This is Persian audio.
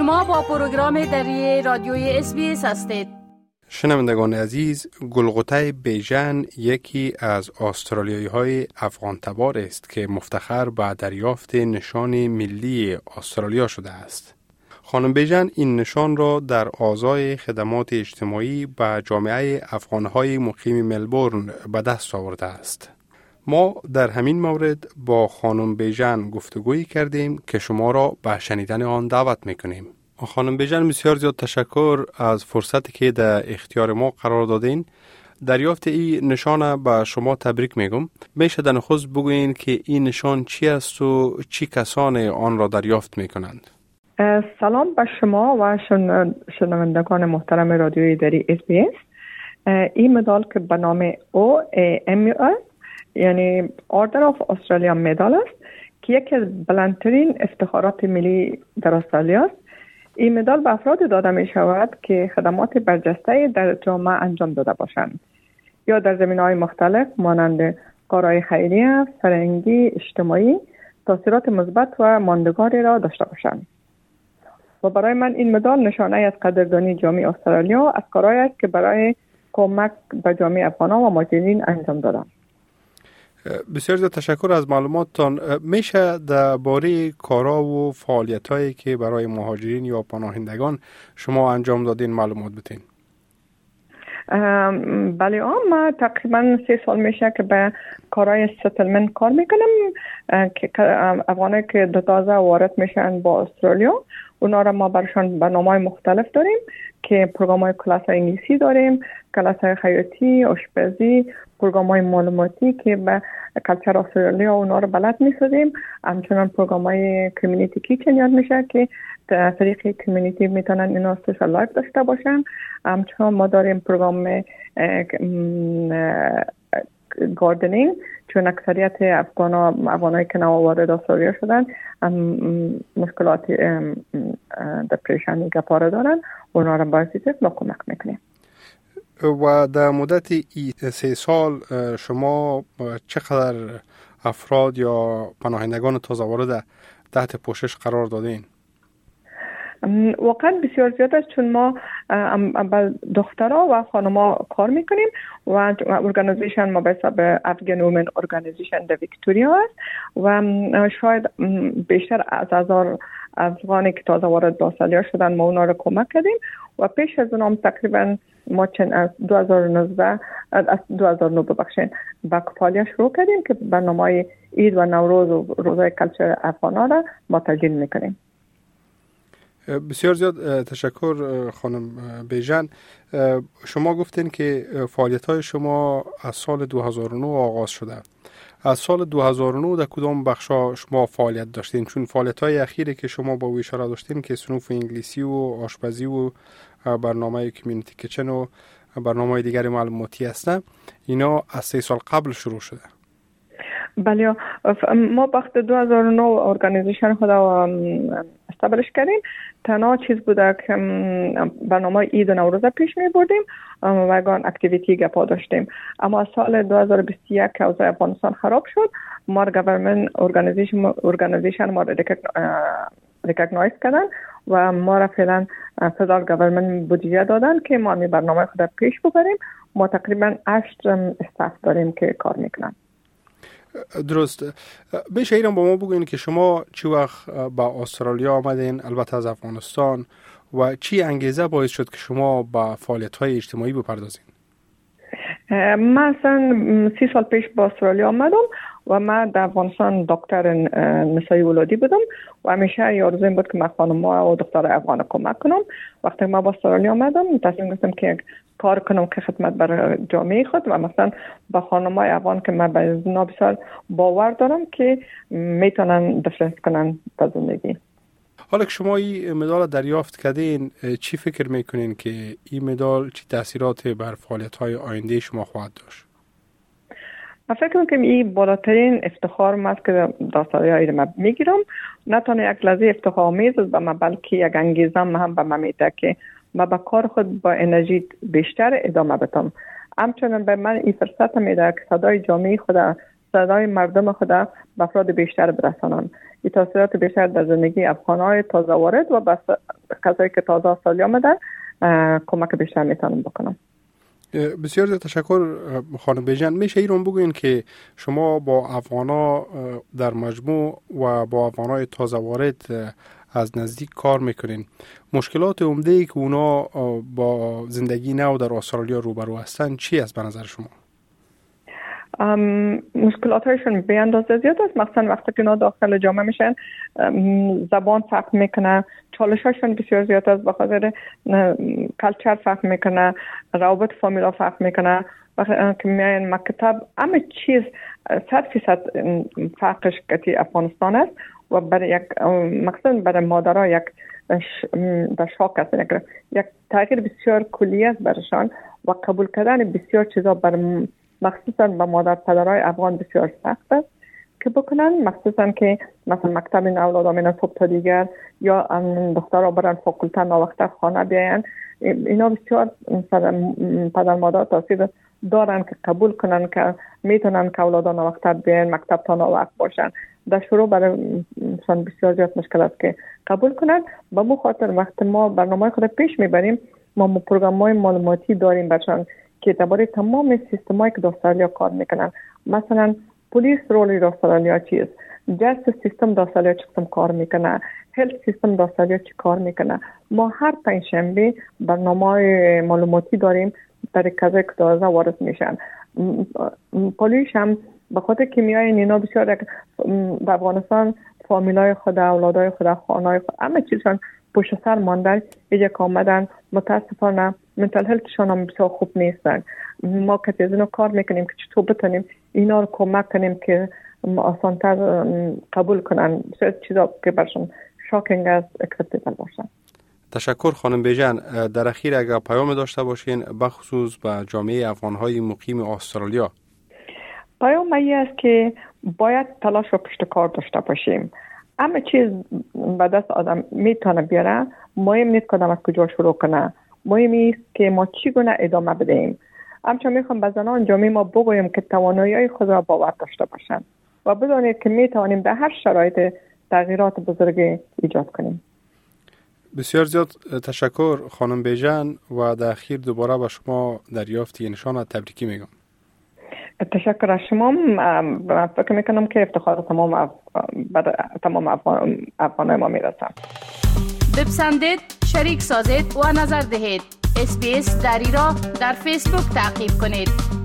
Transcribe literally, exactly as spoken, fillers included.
شما با پروگرام دری رادیوی اس بی اس هستید. شنوندگان عزیز، گلغوته بیژن یکی از استرالیایی های افغان تبار است که مفتخر به دریافت نشان ملی استرالیا شده است. خانم بیژن این نشان را در اعضای خدمات اجتماعی به جامعه افغانهای مقیم ملبورن به دست آورده است. ما در همین مورد با خانم بیژن گفتگویی کردیم که شما را به شنیدن آن دعوت میکنیم. خانم بیژن، بسیار زیاد تشکر از فرصتی که در اختیار ما قرار دادین. دریافت این نشان به شما تبریک میگم. میشه در نخست بگوین که این نشان چی است و چی کسان آن را دریافت میکنند؟ سلام به شما و شنوندگان محترم رادیوی دری اس بی اس. این مدال که به نام او ام یو اس یعنی Order of Australia مدال است که یکی از بلندترین افتخارات ملی در استرالیا است. این مدال به افراد داده می شود که خدمات برجسته در جامعه انجام داده باشند یا در زمینه‌های مختلف مانند کارهای خیریه، فرهنگی، اجتماعی تاثیرات مثبت و ماندگاری را داشته باشند. و برای من این مدال نشانه از قدردانی جامعه استرالیا از کارهایی است که برای کمک به جامعه افغانان و مهاجرین انجام دادم. بسیار زیاد تشکر از معلوماتتان. میشه درباره کارا و فعالیتایی که برای مهاجرین یا پناهندگان شما انجام دادین معلومات بدین؟ بله، ما تقریبا سه سال میشه که به کارهای ستلمنت کار میکنم که افغانایی که دو تازه وارد میشن با استرالیا، اونا را ما برشان برنامه‌های مختلف داریم که پروگرام‌های کلاس انگلیسی داریم، کلاس‌های خیاطی، آشپزی، پروگرام‌های معلوماتی که به کلچر استرالیا اونا رو بلد می‌سازیم. همچنان پروگرام‌های کمیونیتی کیچن یاد میشه که از طریق کمیونیتی میتونن اینا سوشال لایف داشته باشن. همچنان ما داریم پروگرام گاردنینگ، چون اکثریت افغانا افغانایی که نو وارد استرالیا شدن مشکلات دپرشن گپاره دارن، اونا رو باعث ما کمک میکنیم. و در مدت سه سال شما چقدر افراد یا پناهندگان تازه وارد تحت پوشش قرار دادین؟ واقعا بسیار زیاد است، چون ما با دخترها و خانم‌ها کار میکنیم و ارگانیزیشن ما به حساب افغان وومن ارگانیزیشن در ویکتوریا است و شاید بیشتر از هزار افغانی که تازه وارد به استرالیا شدن ما اونا رو کمک کردیم و پیش از اونم تقریبا ما چند از دو هزار و نوزده از دو هزار و نه ببخشید با فعالیت شروع کردیم که برنامه‌های عید و نوروز و روزهای کلچر افغانا را ما تجلیل میکنیم. بسیار زیاد تشکر خانم بیژن. شما گفتین که فعالیت‌های شما از سال دو هزار و نه آغاز شده. از سال دو هزار و نه در کدام بخشا شما فعالیت داشتین؟ چون فعالیت‌های اخیری که شما با اشاره داشتین که صنوف انگلیسی و آشپزی و برنامه کمیونیتی کیچن و برنامه‌های دیگر معلوماتی هستن، اینا از سه سال قبل شروع شده. بله، ما وقت دو هزار و نه ارگانیزیشن خدا استابلیش کردیم. تنها چیز بوده که برنامه عید و نوروز پیش می بردیم و گان اکتیویتی گپا داشتیم. اما سال دو هزار و بیست و یک که اوضاع افغانستان خراب شد، ما گورنمنت ارگانیزیشن ارگانیزیشن ما را ریکگنایز کردن و ما را فعلا فدرال گورنمنت بودجه دادن که ما می برنامه خود پیش ببریم. ما تقریبا هشت استاف داریم که کار میکنن. درست. بشه ایران با ما بگوین که شما چی وقت با استرالیا آمدین، البته از افغانستان، و چی انگیزه باعث شد که شما با فعالیت‌های اجتماعی بپردازین؟ من اصلا سی سال پیش با استرالیا آمدم و من در افغانستان دکتر نسایی ولادی بودم و همیشه آرزویم بود که من خانم‌ها و دخترای افغان کمک کنم. وقتی من با استرالیا آمدم تصمیم گرفتم که کار کنم که خدمت برای جامعه خود و مثلا با خانم‌های افغان که من به اونا بسیار باور دارم که میتونن دیفرنس کنن در زندگی. حالا که شما این مدال دریافت کردین، چی فکر میکنین که این مدال چی تاثیرات بر فعالیت‌های آینده شما خواهد داشت؟ من فکر میکنم که این بالاترین افتخار است که داستانی ما میگیرم. نه تنها یک لحظه افتخار آمیز است به من، بلکه یک انگیزه هم به من میده که من با کار خود با انرژی بیشتر ادامه بدم. همچنین به من این فرصت میده که صدای جامعه خود، صدای مردم خود به افراد بیشتر برسانم. این تاثیرات بیشتر در زندگی افغان‌های تازه وارد و کسایی که تازه استرالیا آمدن کمک بیشتر میتونم بکنم. بسیار زیاد تشکر خانم بیژن. میشه ایران بگوین که شما با افغانا در مجموع و با افغانای تازه وارد از نزدیک کار میکنین. مشکلات عمده ای که اونا با زندگی نو در استرالیا روبرو هستن چی است به نظر شما؟ مشکلات هایشون به اندازه زیاد است. مثلا وقتی که اونا داخل جامعه میشن زبان فهم میکنه، چالش هاشون بسیار زیاد است، به خاطر کلچر فهم میکنه، روابط فامیلا فهم میکنه. وقتی که میاین مکتب همه چیز صد فیصد فرقش کتی افغانستان است و برای یک مقصد برای مادرها یک در شاک است، یک تغییر بسیار کلی است برشان و قبول کردن بسیار چیزا برای مخصوصا به مادر پدرای افغان بسیار سخت است که بکنن، مخصوصا که مثلا مکتب این اولاد میرن صبح تا دیگر یا دخترها برن فاکولته ناوقته خانه بیاین. اینا بسیار پدر مادر تاثیر دارن که قبول کنن که میتونن که اولادا ناوقته بیاین مکتب تا ناوقت باشن. در شروع برایشان بسیار زیاد مشکل است که قبول کنن. به مو خاطر وقت ما برنامه خود پیش میبریم، ما پروگرام‌های معلوماتی داریم برشان که درباره تمام سیستمایی که در استرالیا کار میکنن. مثلا پلیس رولی در استرالیا چیست، جستس سیستم در استرالیا چقدر کار میکنه، هلت سیستم در استرالیا چی کار میکنه. ما هر پنجشنبه برنامه معلوماتی داریم در کزای که تازه وارد میشن. پلیس هم به خاطر که میای اینا بسیار در افغانستان فامیلای خود، اولادای خود، خانهای خود همه چیزشان پشت سر ماندن، اینجا که آمدن متاسفانه منتال هلتشان هم بسیار خوب نیستن. ما که از اینو کار میکنیم که چطور بتونیم اینا رو کمک کنیم که آسانتر قبول کنن، بسیار چیزا که برشون شاکینگ است اکسپتیبل باشن. تشکر خانم بیژن. در اخیر اگر پیام داشته باشین بخصوص به جامعه افغانهای مقیم استرالیا. پیام این است که باید تلاش و پشت کار داشته باشیم. همه چیز به دست آدم میتونه بیاره، مهم نیست که آدم از کجا شروع کنه، مهم است که ما چگونه ادامه بدهیم. همچنین میخوام به زنان جامعه ما بگویم که توانایی خود را باور داشته باشند و بدانید که میتوانیم در هر شرایط تغییرات بزرگی ایجاد کنیم. بسیار زیاد تشکر خانم بیژن و در اخیر دوباره به شما دریافت نشان تبریکی میگم. تشکر از شما. فکر میکنم که افتخار تمام تمام افغانای ما میرسه. بپسندید، شریک سازید و نظر دهید. اس بی اس دری را در فیسبوک تعقیب کنید.